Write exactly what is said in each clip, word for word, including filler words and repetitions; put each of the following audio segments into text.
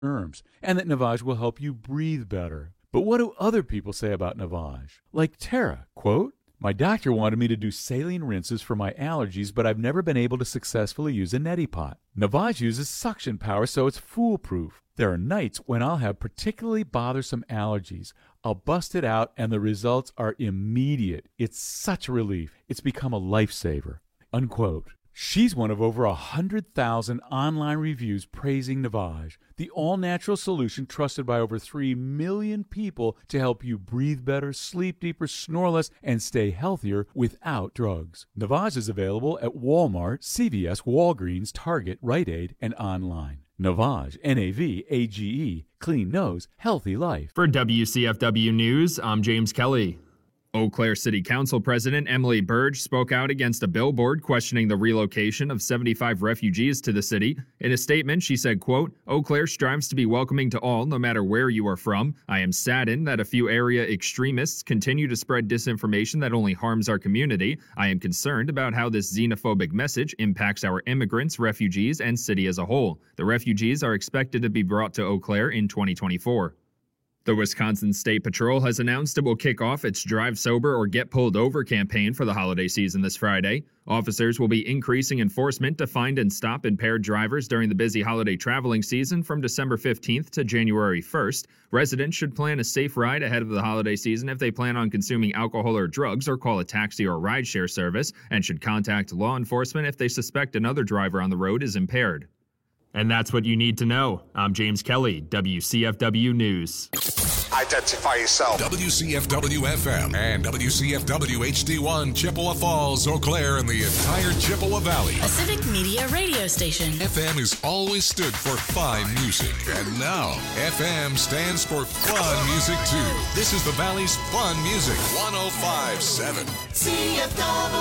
germs, and that Navage will help you breathe better. But what do other people say about Navage? Like Tara, quote, "My doctor wanted me to do saline rinses for my allergies, but I've never been able to successfully use a neti pot. Navage uses suction power, so it's foolproof. There are nights when I'll have particularly bothersome allergies. I'll bust it out, and the results are immediate. It's such a relief. It's become a lifesaver," unquote. She's one of over one hundred thousand online reviews praising Navage, the all-natural solution trusted by over three million people to help you breathe better, sleep deeper, snore less, and stay healthier without drugs. Navage is available at Walmart, C V S, Walgreens, Target, Rite Aid, and online. Navage, N A V A G E, clean nose, healthy life. For W C F W News, I'm James Kelly. Eau Claire City Council President Emily Burge spoke out against a billboard questioning the relocation of seventy-five refugees to the city. In a statement, she said, quote, "Eau Claire strives to be welcoming to all, no matter where you are from. I am saddened that a few area extremists continue to spread disinformation that only harms our community. I am concerned about how this xenophobic message impacts our immigrants, refugees, and city as a whole. The refugees are expected to be brought to Eau Claire in twenty twenty-four. The Wisconsin State Patrol has announced it will kick off its Drive Sober or Get Pulled Over campaign for the holiday season this Friday. Officers will be increasing enforcement to find and stop impaired drivers during the busy holiday traveling season from December fifteenth to January first. Residents should plan a safe ride ahead of the holiday season if they plan on consuming alcohol or drugs, or call a taxi or rideshare service, and should contact law enforcement if they suspect another driver on the road is impaired. And that's what you need to know. I'm James Kelly, W C F W News. Identify yourself. W C F W F M and W C F W H D one, Chippewa Falls, Eau Claire, and the entire Chippewa Valley. A Civic Media radio station. F M has always stood for fine music, and now F M stands for fun music too. This is the Valley's fun music. one oh five point seven C F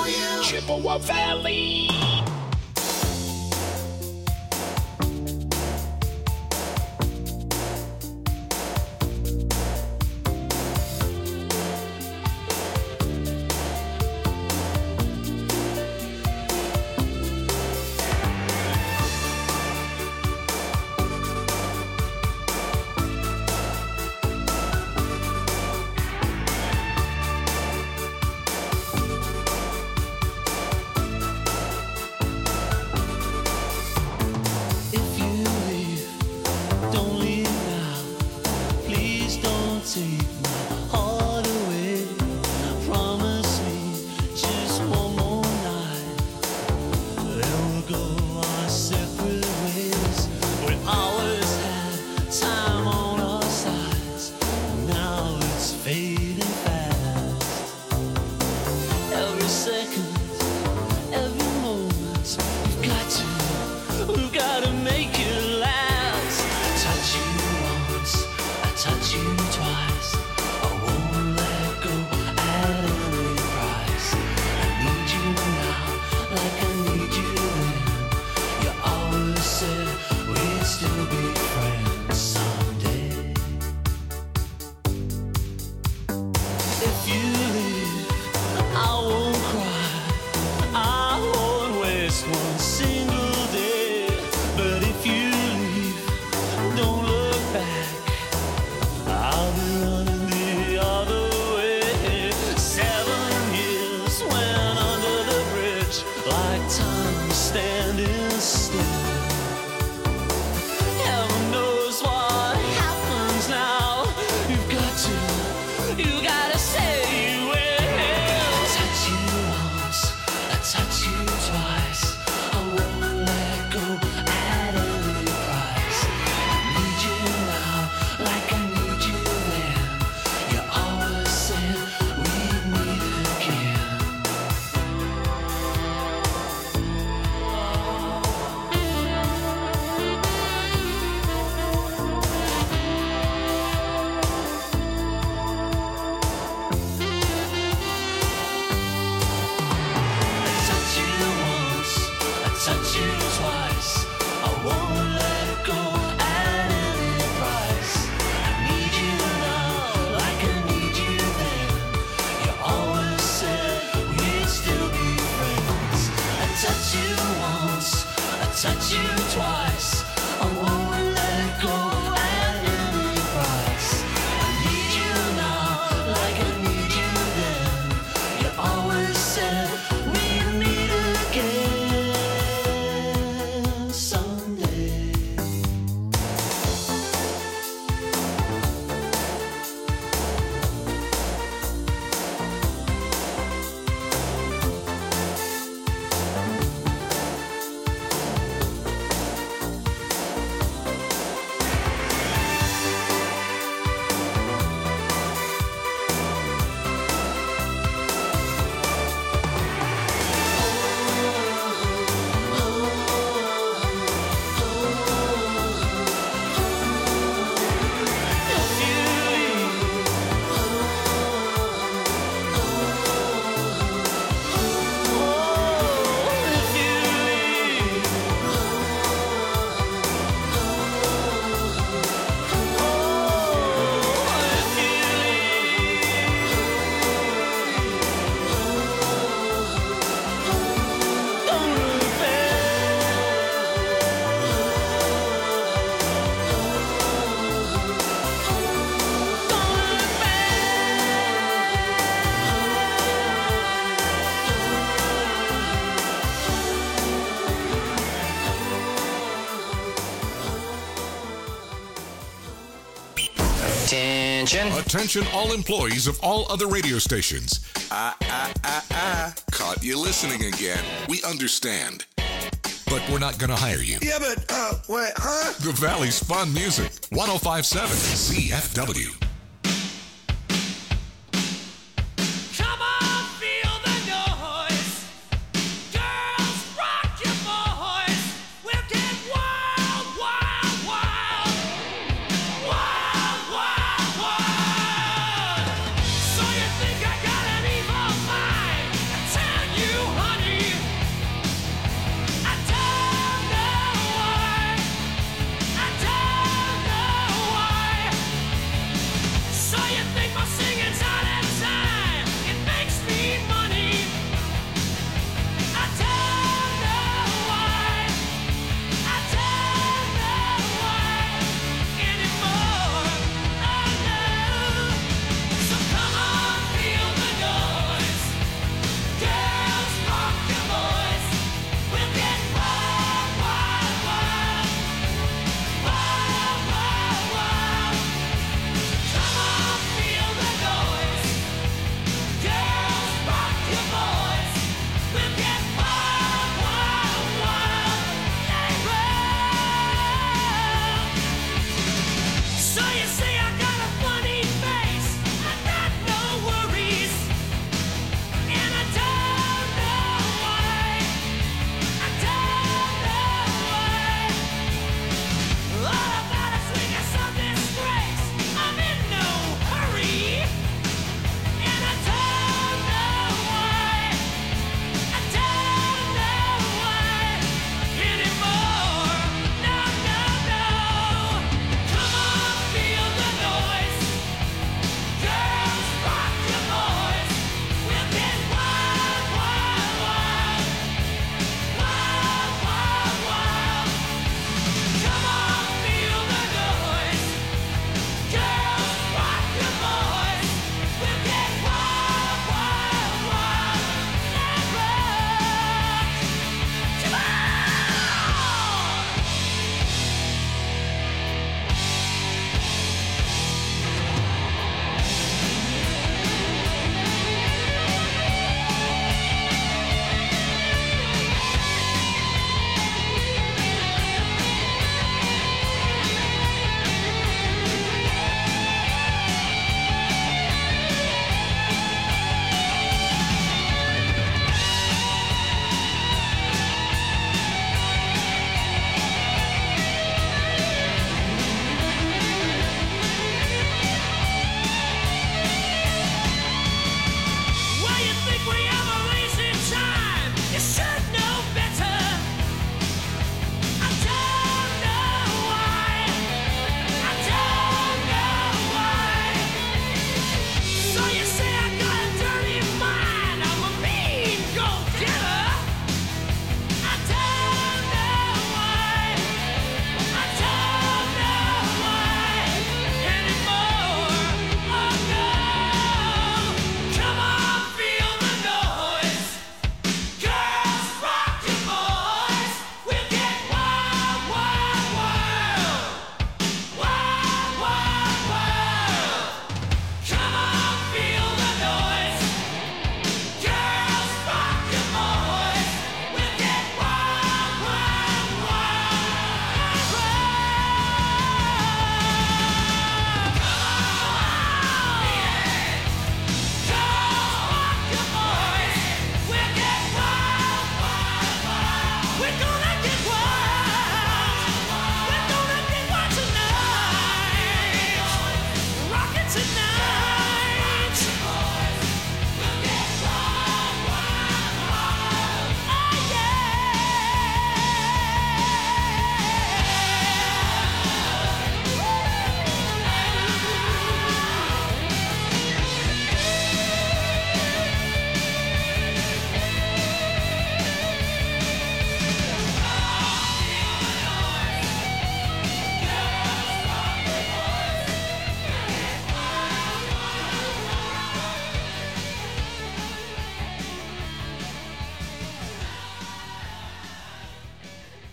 W Chippewa Valley. Attention. Attention all employees of all other radio stations. Ah, ah, ah, ah. Caught you listening again. We understand. But we're not going to hire you. Yeah, but, uh, wait, huh? The Valley's Fun Music. one oh five point seven C F W.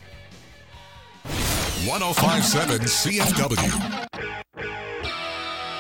one oh five point seven C F W.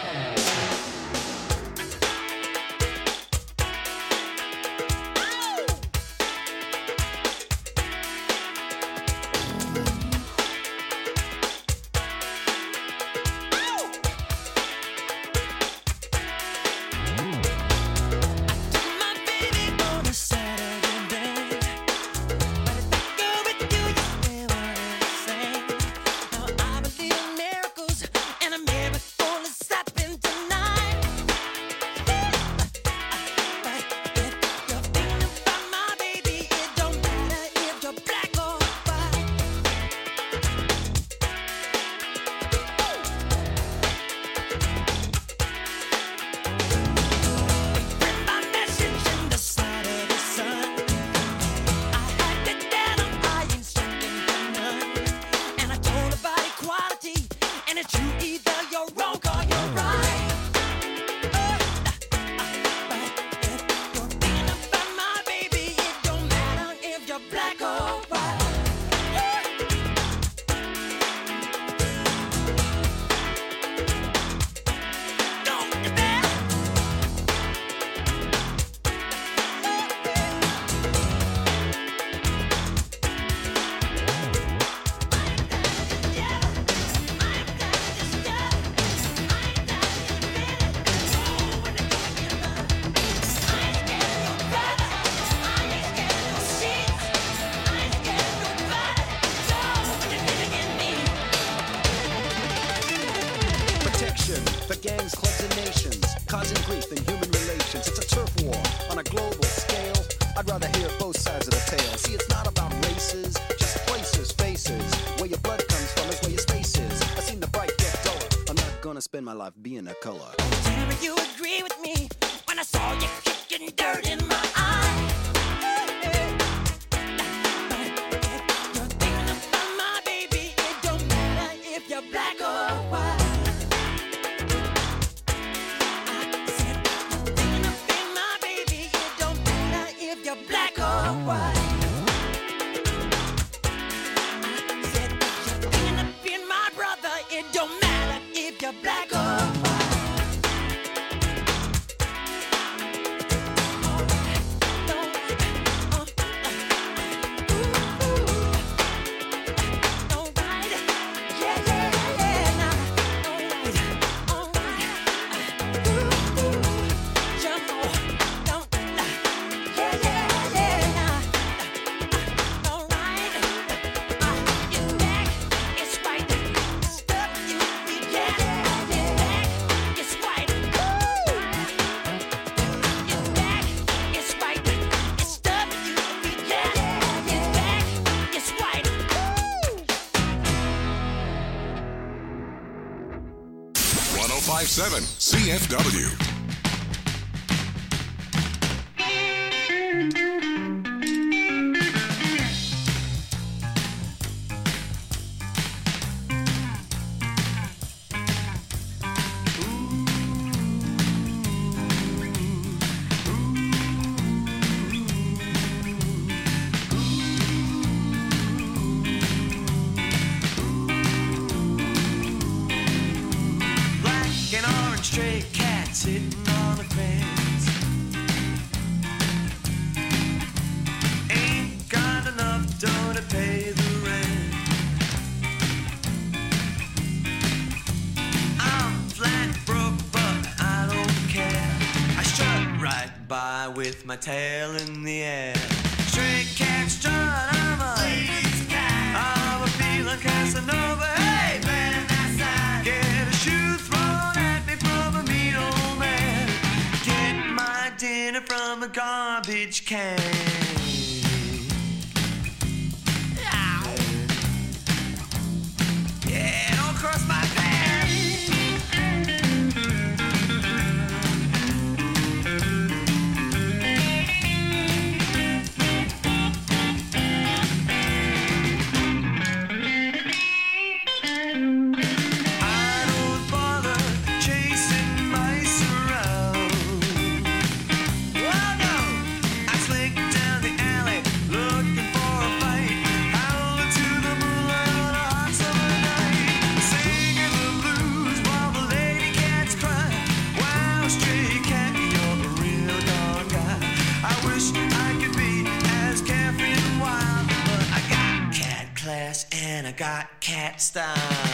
nation for gangs, clubs, and nations, causing grief in human relations. It's a turf war on a global scale. I'd rather hear both sides of the tale. See, it's not about races, just places, faces. Where your blood comes from is where your space is. I've seen the bright get duller. I'm not gonna spend my life being a color. Tell me you agree with me when I saw you kicking dirt in my eye. You're thinking about my baby. It don't matter if you're black or white. I said you're thinking about my baby. It don't matter if you're black or white. I said you're thinking about my brother. It don't matter if you're black or white. one oh five point seven C F W. With my tail in the air, stray cat strut, I'm a lady's cat. I'm a feeling Casanova. Hey, man, that's that. Get a shoe thrown at me from a mean old man. Get my dinner from a garbage can. Yeah, don't cross my path. And I got cat style.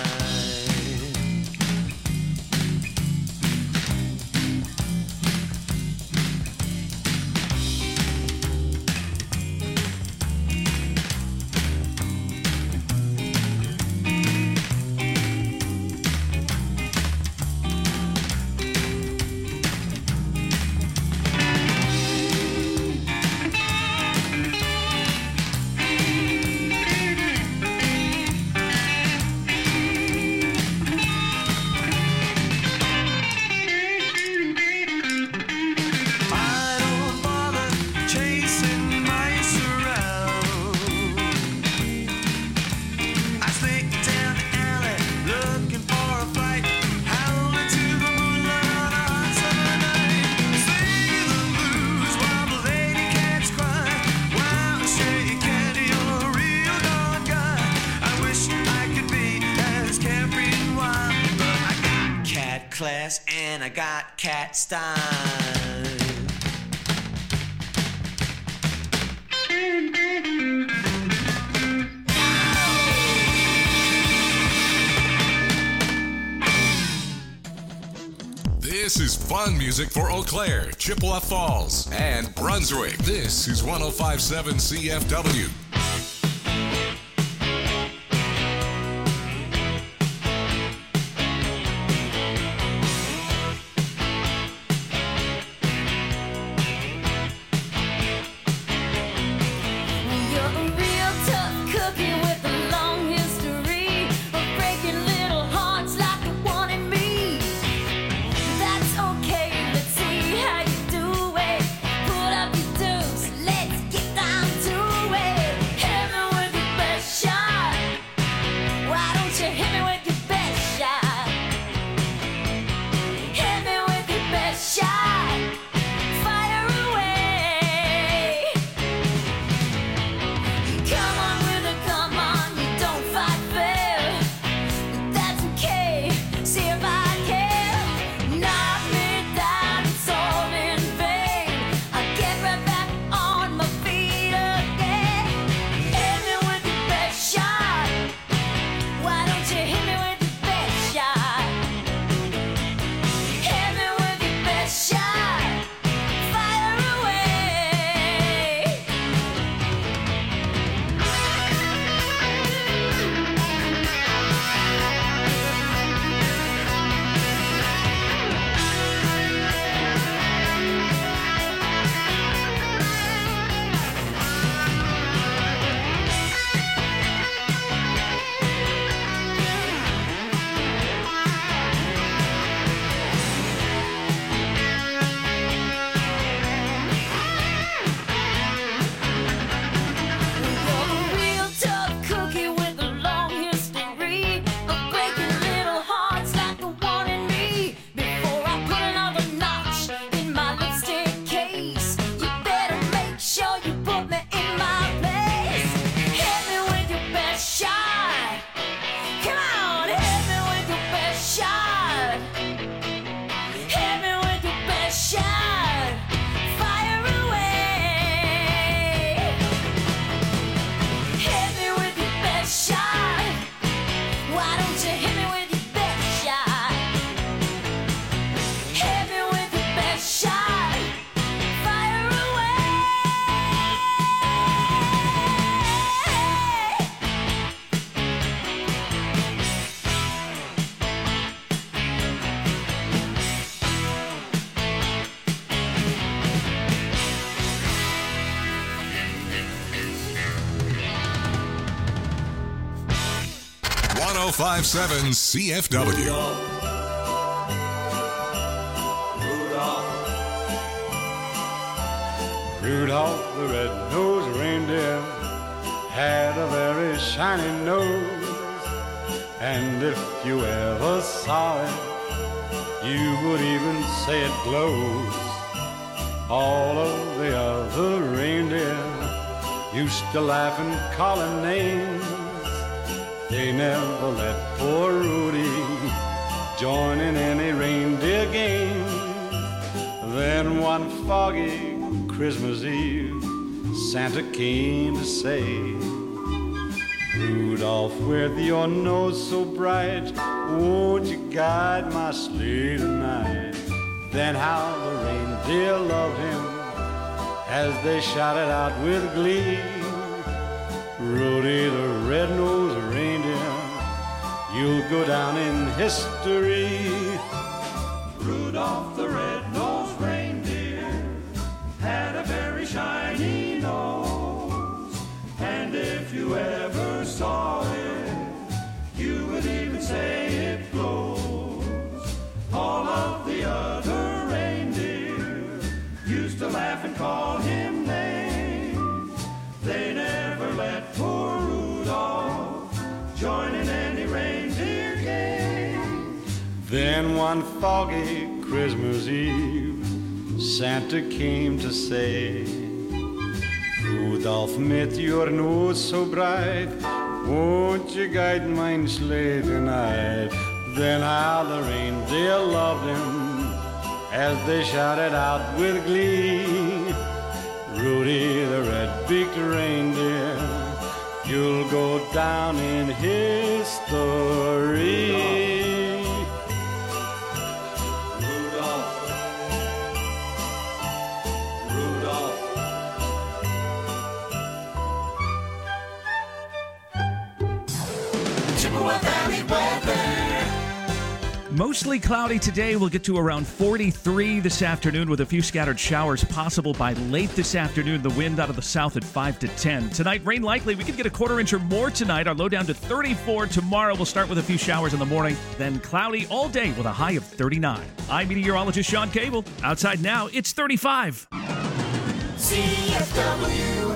Class and I got cat style. This is fun music for Eau Claire, Chippewa Falls, and Brunswick. This is one oh five point seven C F W. oh five point seven C F W. Rudolph the red-nosed reindeer had a very shiny nose, and if you ever saw it, you would even say it glows. All of the other reindeer used to laugh and call him names. They never let poor Rudy join in any reindeer games. Then one foggy Christmas Eve, Santa came to say, Rudolph, with your nose so bright, won't you guide my sleigh tonight? Then how the reindeer loved him as they shouted out with glee, Rudy the red-nosed reindeer, you'll go down in history. Rudolph the red-nosed reindeer had a very shiny nose, and if you ever saw it, you would even say it glows. All of the other reindeer used to laugh and call him names. They never let poor Rudolph join in any reindeer game. Then one foggy Christmas Eve, Santa came to say, Rudolph, with your nose so bright, won't you guide my sleigh tonight? Then how the reindeer loved him as they shouted out with glee, Rudy the red-beaked reindeer, you'll go down in history. Mostly cloudy today. We'll get to around forty-three this afternoon with a few scattered showers possible by late this afternoon. The wind out of the south at five to ten. Tonight, rain likely. We could get a quarter inch or more tonight. Our low down to thirty-four. Tomorrow, we'll start with a few showers in the morning. Then cloudy all day with a high of thirty-nine. I'm meteorologist Sean Cable. Outside now, it's thirty-five. C F W.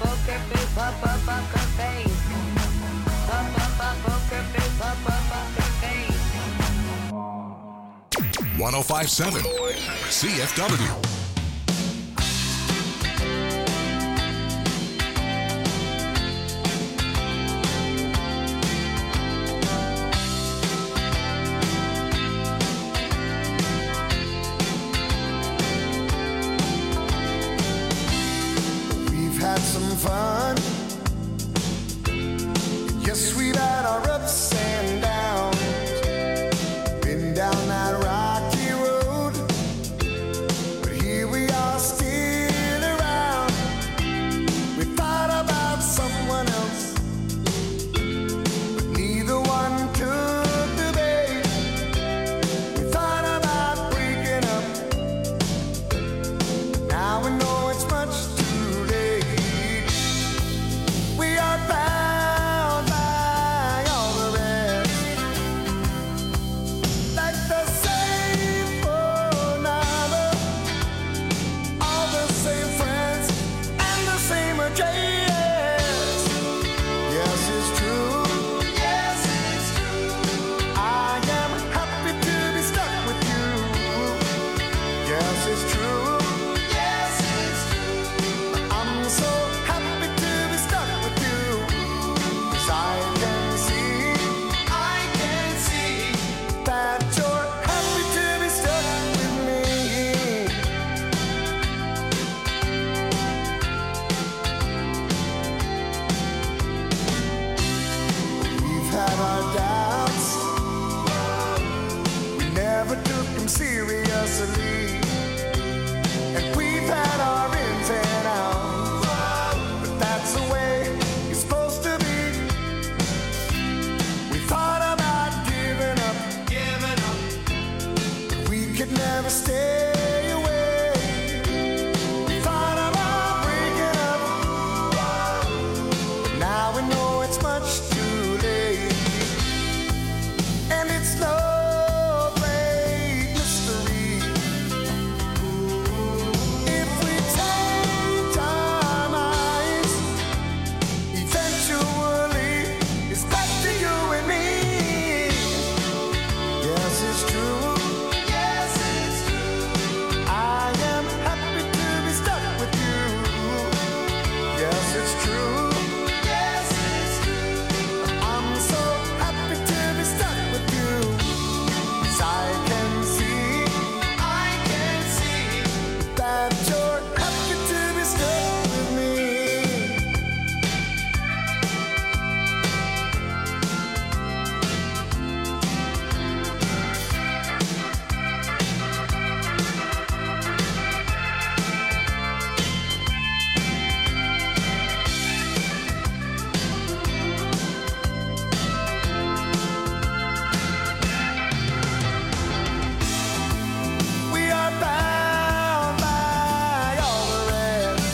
poker face, up, up, poker face. Up, up, up, poker face, up, up, poker face. one oh five point seven C F W. Had some fun. Yes, we've had our ups and downs. Been down that rocky road, but here we are still around. We thought about someone else, but neither one took the bait. We thought about breaking up, now we know it's much too late. We are bound by all the rest, like the same phone number, all the same friends, and the same address. Yes, it's true. Yes, it's true. I am happy to be stuck with you. Yes, it's true. Yes, it's true. I'm so happy to be stuck with you. 'Cause I can see, I can see that you're happy to be stuck with me. We've had our doubts, we never took them seriously. And we've had our ins and outs, but that's the way it's supposed to be. We thought about giving up, giving up, but we could never stay away. We thought about breaking up, but now we know it's much too late. And it's no great mystery. If we change our minds, eventually it's back to you and me. Yes, it's true. Yes, it's true. I am happy to be stuck with you. Yes, it's true. Yes, it's true. I'm so happy to be stuck with you. 'Cause I can see, I can see that you're happy to be stuck with me. We are bound by all the rest,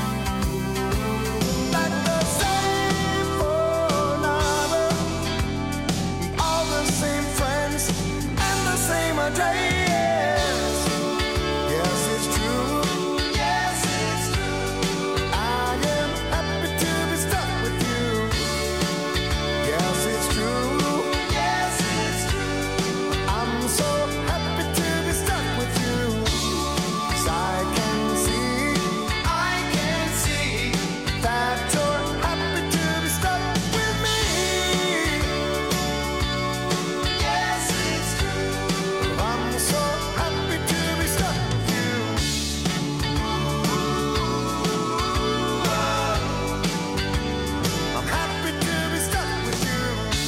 like the same phone number, all the same friends, and the same address. Yes, it's true. Yes, it's true. I am happy to be stuck with you. Yes, it's true. Yes, it's true. I'm so happy to be stuck with you. 'Cause I can see, I can see that you're happy to be stuck with me. Yes, it's true. I'm so happy to be stuck with you. I'm happy to be stuck with you.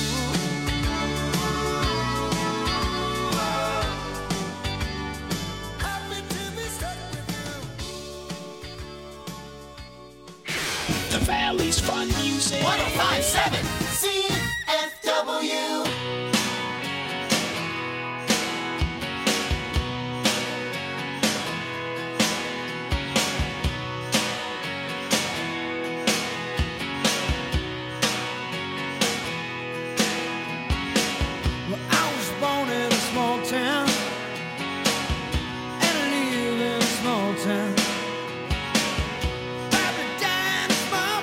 Happy to be stuck with you. The Valley's fun music. one oh five point seven C F W. Well, I was born in a small town, and I live in a small town. Probably died in a small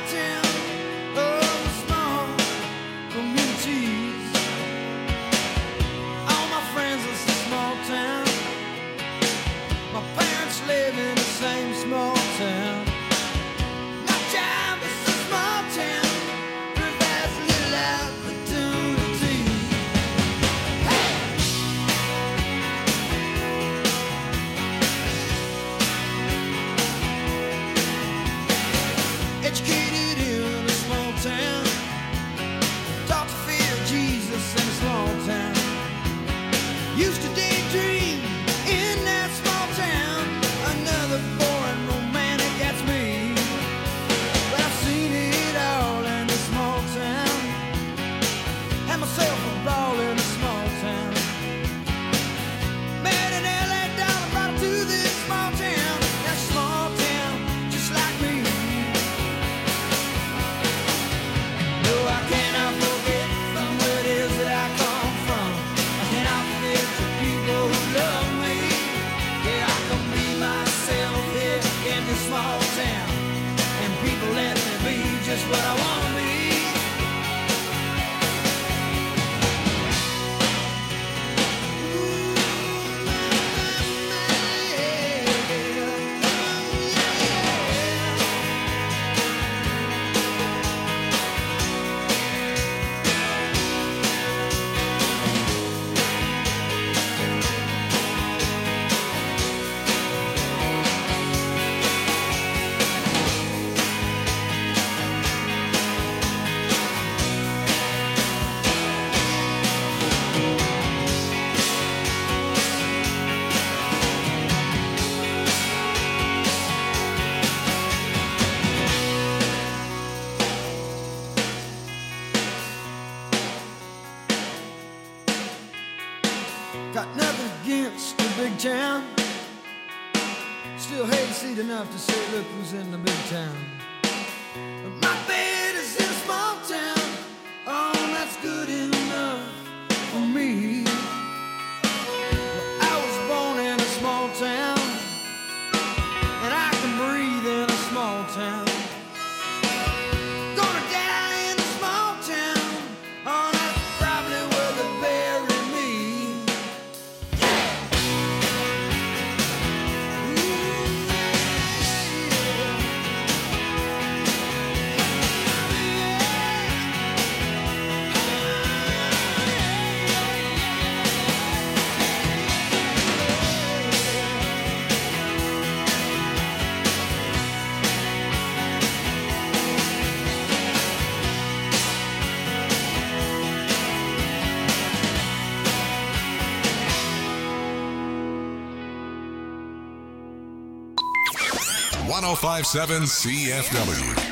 Got nothing against the big town. Still hayseed enough to say, look who's in the big town. But my bed is in a small town. Oh, that's good enough for me. Well, I was born in a small town, and I can breathe in a small town. Gonna die in a small town. Oh, that's probably where they bury me. one oh five point seven C F W.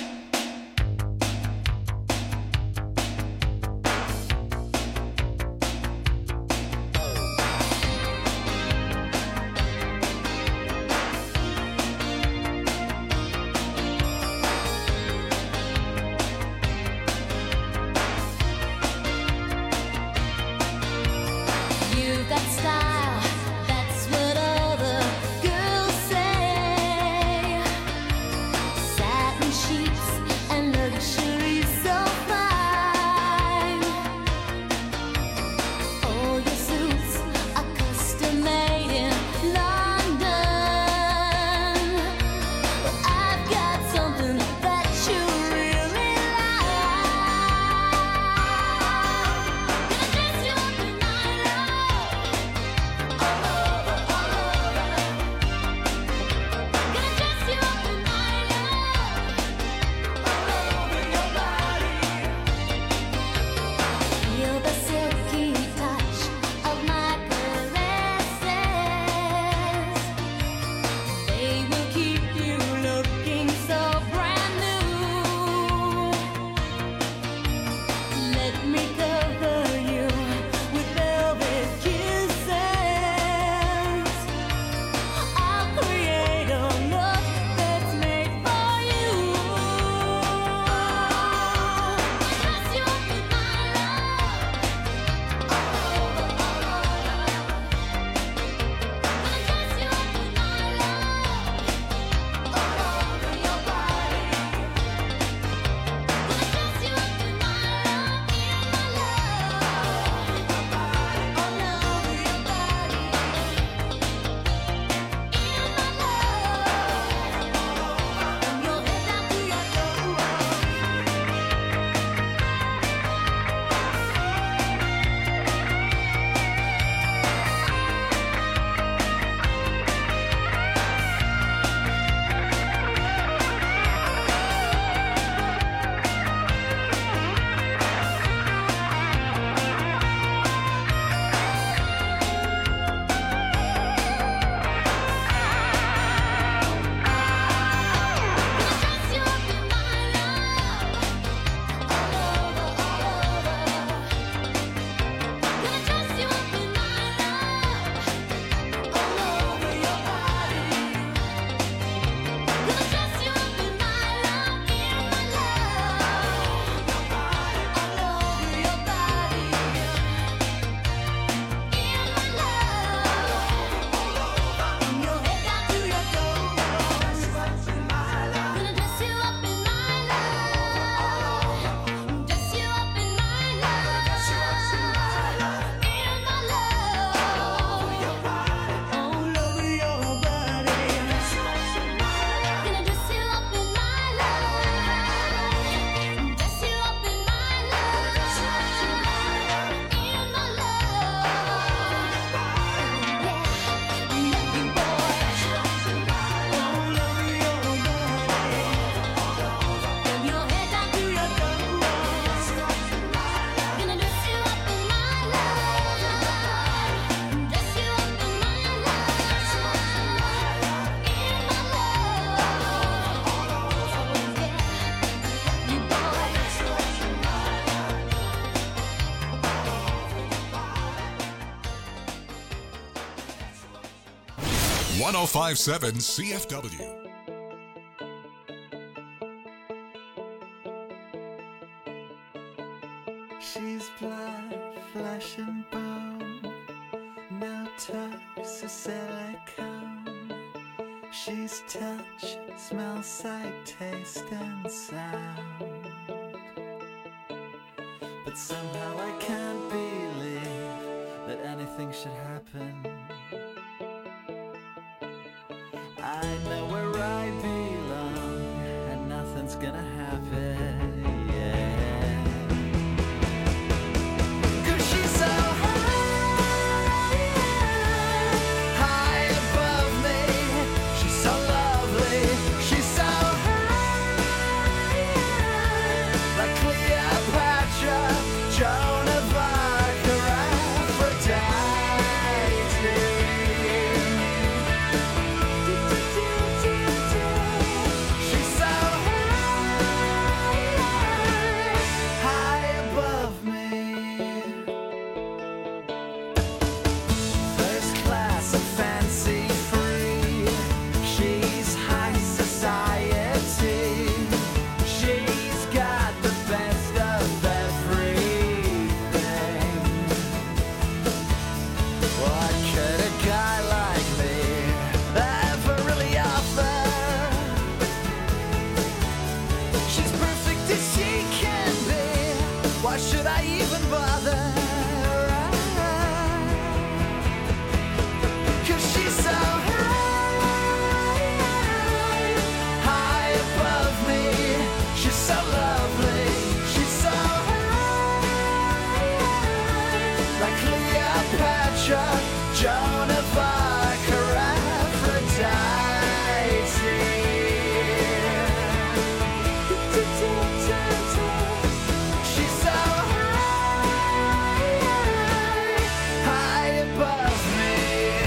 You've got style, that's what all the girls say. Satin one oh five point seven C F W. She's blood, flesh and bone, no toes or silicone. She's touch, smell, sight, taste and sound. But somehow I can't believe that anything should happen. I know where I belong and nothing's gonna happen, yeah. 'Cause she's so high, high above me. She's so lovely, she's so high, like Cleopatra, Joan of Arc, or Aphrodite. She's so high, high above me. First class and fancy free. She's high society. She's got the best of everything. What could a guy like me ever really offer? She's perfect as she can be. Why should I even bother? 'Cause she's so high, high above me. She's so lovely. She's so high, like Cleopatra, Joan of Arc, or Aphrodite. She's so high, high above me.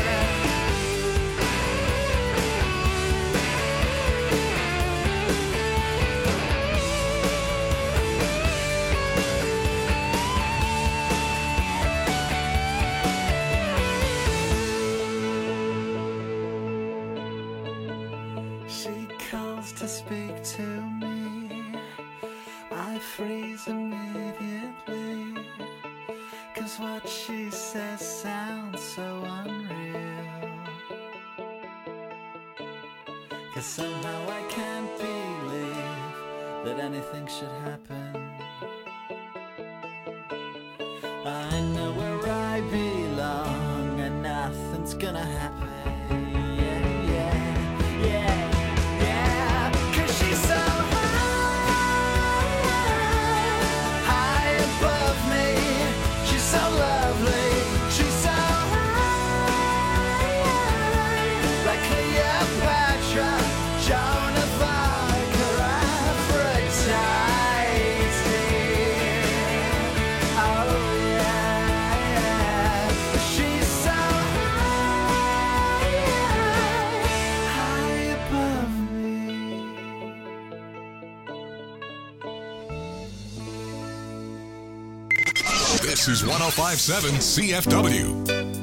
She calls to speak to me. I freeze immediately. 'Cause what she says sounds so unreal. 'Cause somehow I can't believe that anything should happen. I know where I belong and nothing's gonna happen. Yeah, yeah, yeah, yeah. 'Cause she's so high, high above me. She's so lovely. She's so high, like Cleopatra, Joan of Arc, or Aphrodite. Oh yeah, she's so high, high above me. This is one oh five point seven C F W.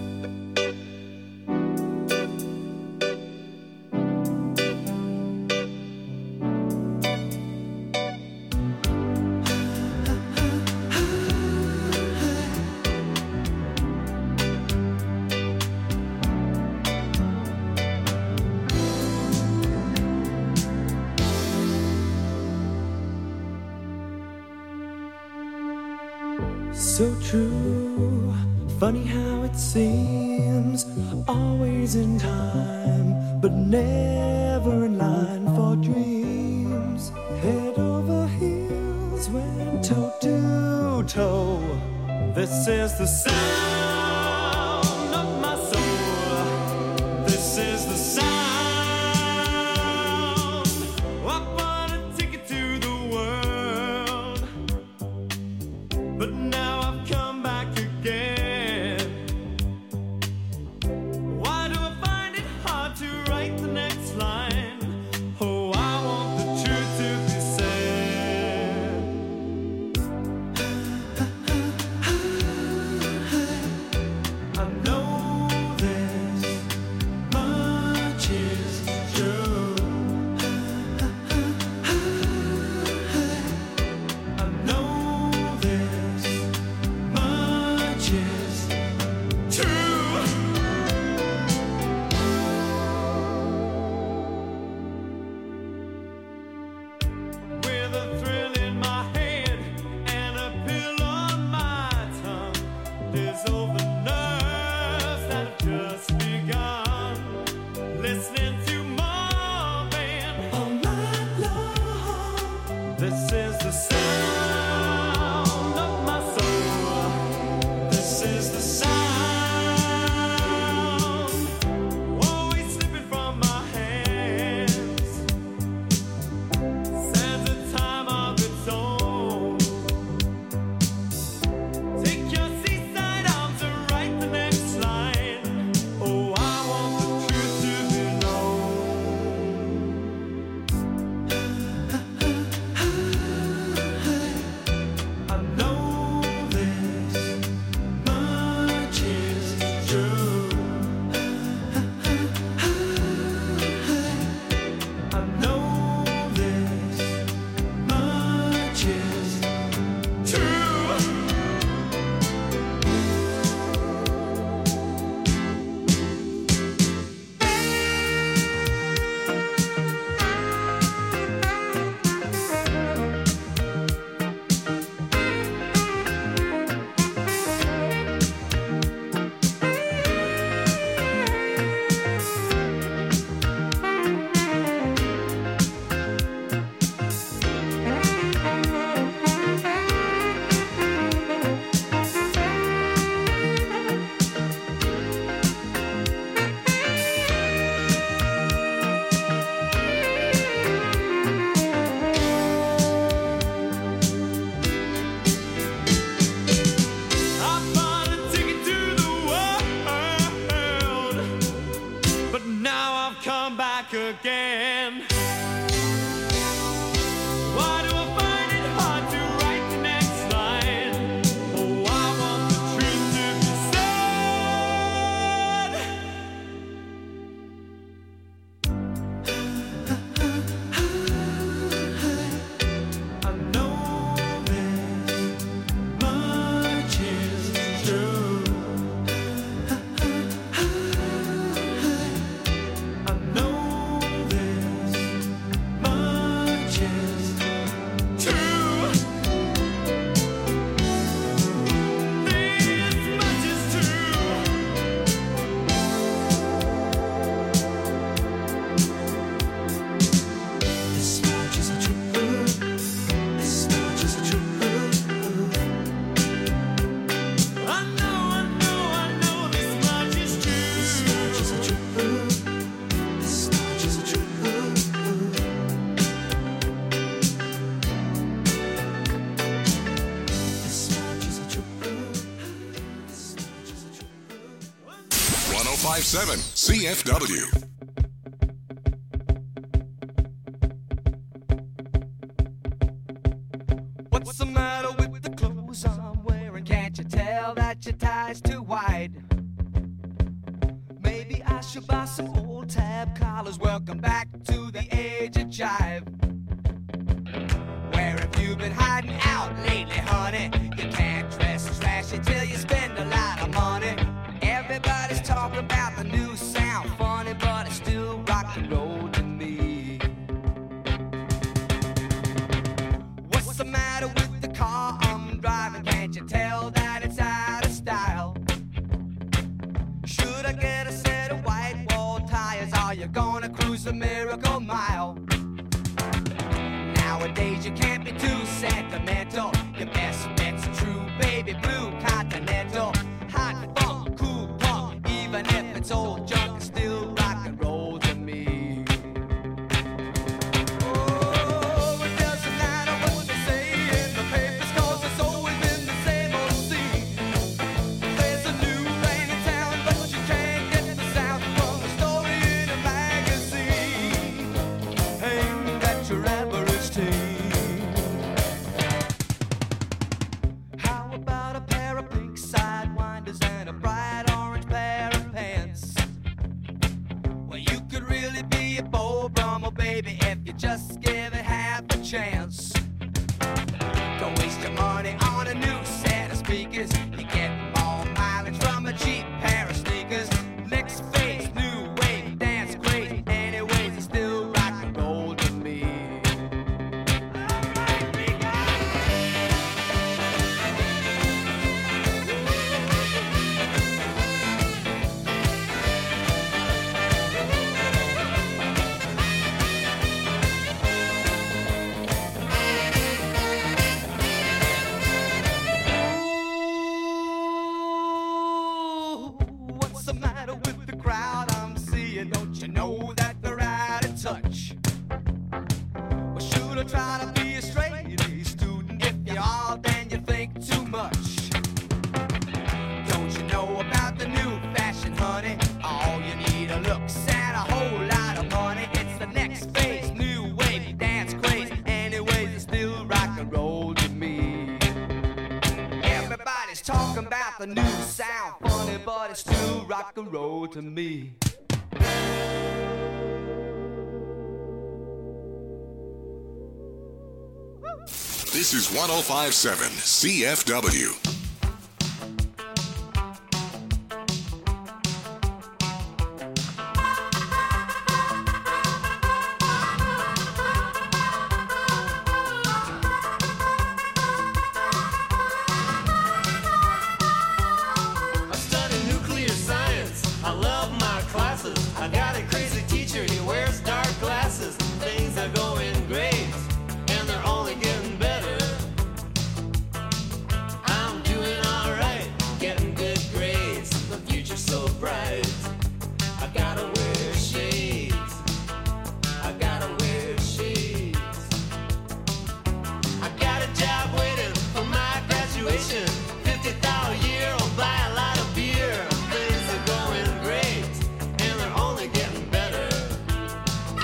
So true, funny how it seems, always in time, but never in line for dreams. Head over heels, went toe to toe. This is the sound of my soul. This is the sound. I wanna take it to the world, but now I've come back again. Why do I find it hard to write the next line? Oh, I want the truth to be said. again. Why do I find it hard to write the next line? Oh, I want the truth to be said. I know this much is true. I know this much is true. This much is true. This much is true. This much is true. I know, I know, I know this much is true. This much is true. This much is true. This much is true. one oh five point seven C F W. What's the matter with the clothes I'm wearing? Can't you tell that your tie's too wide? Maybe I should buy some old tab collars. Welcome back to the age of jive. Where have you been hiding out lately, honey? You can't dress as flashy till you spend a lot of money. Everybody's talking about the new sound, funny, but it's still rock and roll to me. What's the matter with the car I'm driving? Can't you tell that it's out of style? Should I get a set of white wall tires? Are you gonna cruise the Miracle Mile? Nowadays you can't be too sentimental. Your best bet's a true baby blue Continental. Hot funk, cool punk, even if it's old junk, it's still rock and roll to me. Oh, it doesn't matter what they say in the papers, 'cause it's always been the same old scene. There's a new thing in town, but you can't get the sound from the story in a magazine aimed at your average teen. How about a pair of pink sidewinders and a bright orange pair of pants? Well, you could really be a Beau Brummel, baby, if you just give it half a chance. Don't waste your money on a new set of speakers. You get more mileage from a cheap pair of sneakers. Next phase, new wave, dance craze. Anyways, it's still rock and roll to me. What's the matter with the crowd I'm seeing? Don't you know that they're out of touch? Well, should I try to be a straight A student? If you are, then you think too much. Don't you know about the new fashion, honey? All you need are looks and a whole lot of money. It's the next phase, new wave, dance craze. Anyways, it's still rock and roll to me. Everybody's talking about the new sound, funny, but it's still rock and roll to me. This is one oh five point seven C F W. I study nuclear science. I love my classes. I got a crazy teacher. He wears dark glasses. Things are going great, and they're only getting better. I'm doing alright, getting good grades. The future's so bright. I gotta wear shades. I gotta wear shades. I got a job waiting for my graduation. fifty thousand a year, I'll buy a lot of beer. Things are going great, and they're only getting better.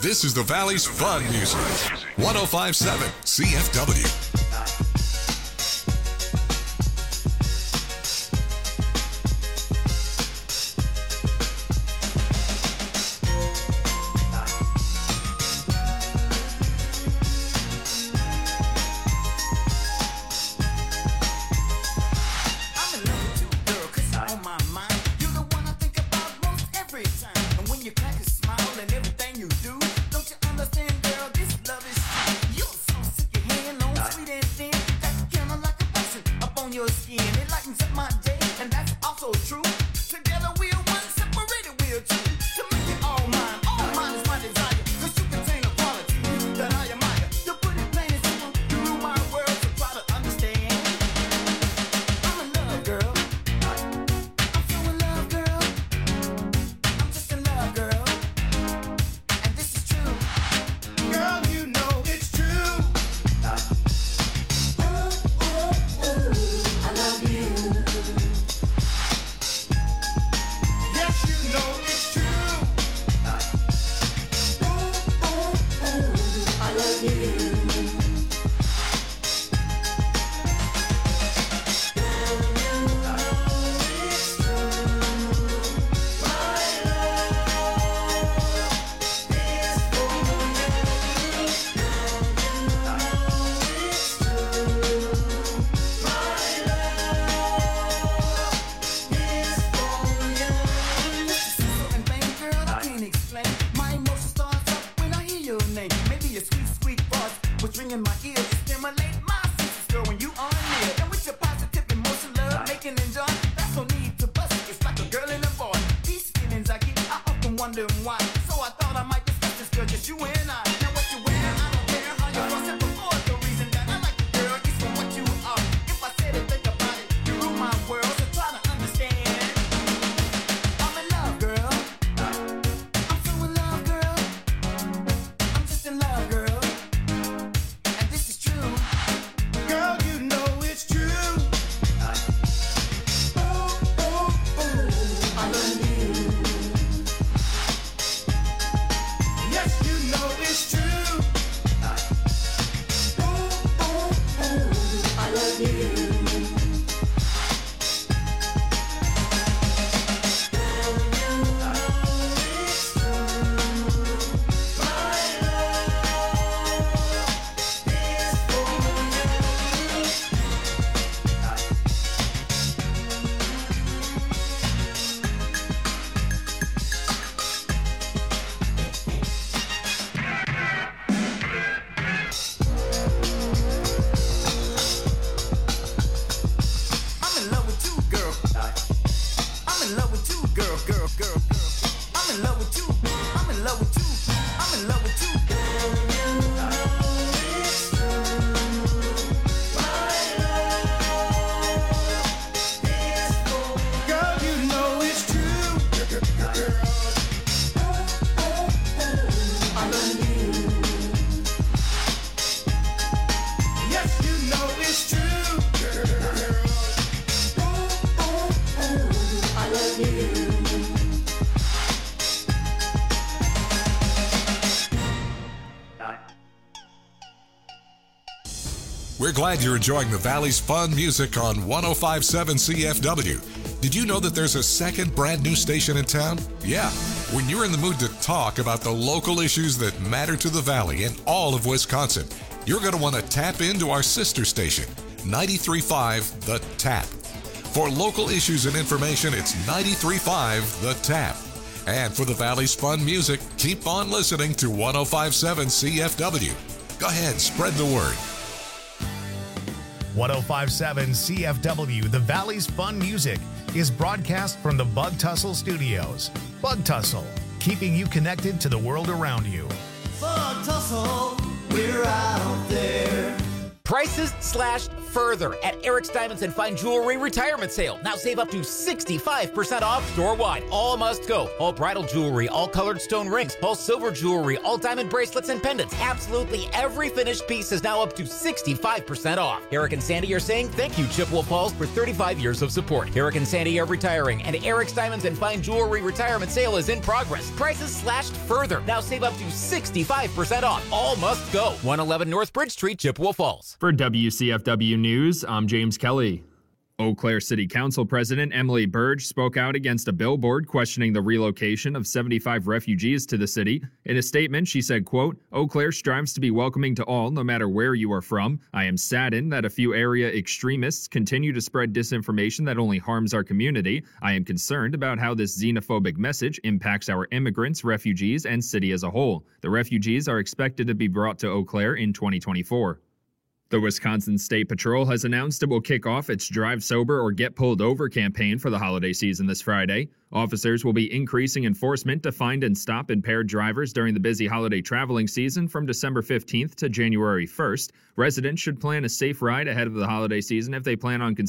This is the Valley's Fun Music. one oh five point seven C F W. We're glad you're enjoying the Valley's Fun Music on one oh five point seven C F W. Did you know that there's a second brand new station in town? Yeah. When you're in the mood to talk about the local issues that matter to the Valley and all of Wisconsin, you're going to want to tap into our sister station, ninety-three point five The Tap. For local issues and information, it's ninety-three point five The Tap. And for the Valley's Fun Music, keep on listening to one oh five point seven C F W. Go ahead, spread the word. one oh five point seven C F W, the Valley's Fun Music, is broadcast from the Bug Tussle Studios. Bug Tussle, keeping you connected to the world around you. Bug Tussle, we're out there. Prices slashed further at Eric's Diamonds and Fine Jewelry Retirement Sale. Now save up to sixty-five percent off store-wide. All must go. All bridal jewelry, all colored stone rings, all silver jewelry, all diamond bracelets and pendants. Absolutely every finished piece is now up to sixty-five percent off. Eric and Sandy are saying thank you, Chippewa Falls, for thirty-five years of support. Eric and Sandy are retiring, and Eric's Diamonds and Fine Jewelry Retirement Sale is in progress. Prices slashed further. Now save up to sixty-five percent off. All must go. one eleven North Bridge Street, Chippewa Falls. For W C F W News, I'm James Kelly. Eau Claire City Council President Emily Burge spoke out against a billboard questioning the relocation of seventy-five refugees to the city. In a statement, she said, quote, Eau Claire strives to be welcoming to all, no matter where you are from. I am saddened that a few area extremists continue to spread disinformation that only harms our community. I am concerned about how this xenophobic message impacts our immigrants, refugees, and city as a whole. The refugees are expected to be brought to Eau Claire in twenty twenty-four. The Wisconsin State Patrol has announced it will kick off its Drive Sober or Get Pulled Over campaign for the holiday season this Friday. Officers will be increasing enforcement to find and stop impaired drivers during the busy holiday traveling season from December fifteenth to January first. Residents should plan a safe ride ahead of the holiday season if they plan on